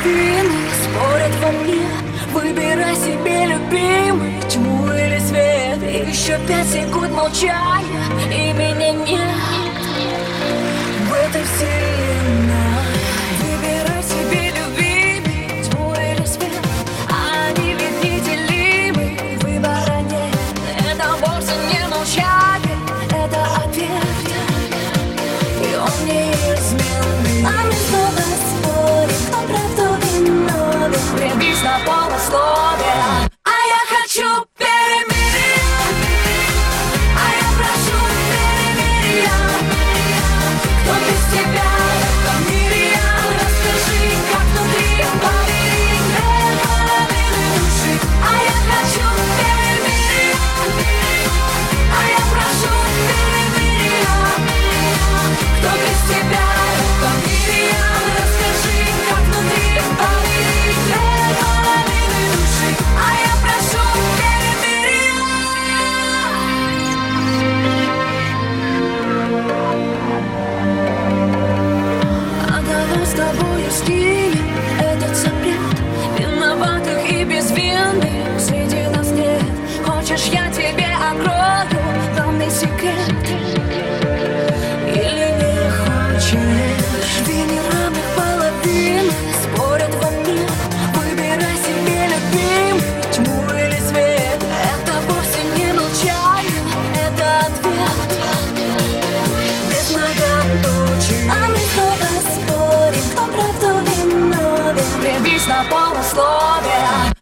половины спорят во мне. Выбирай себе, любимый, тьму или свет. Еще 5 секунд молчания, и меня нет в этой вселенной. Выбирай себе, любимый, тьму или свет. Они ведь неделимы, выбора нет. Это вовсе не молчание, это ответ, и он неизменный. А мы снова спорим, кто прав, кто виновен. Влюбись на полусловие, а я хочу перемирия. А я прошу перемирия. Кто без тебя в этом мире я? Расскажи, как внутри поверить две половины души. А я хочу перемирия. А я прошу перемирия. Кто без тебя в этом мире я? Расскажи, как внутри поверить две половины души. А я прошу перемирия. А давай с тобою скинем этот запрет виноватых и безвинных среди нас нет. Хочешь, я тебе открою главный секрет? Или не хочешь? Две неравных половины спорят во мне. Выбирай себе, любимый, тьму или свет. Это вовсе не молчание, это ответ без многоточий. А мы снова спорим, кто прав, кто виновен. Влюбись на полусловие,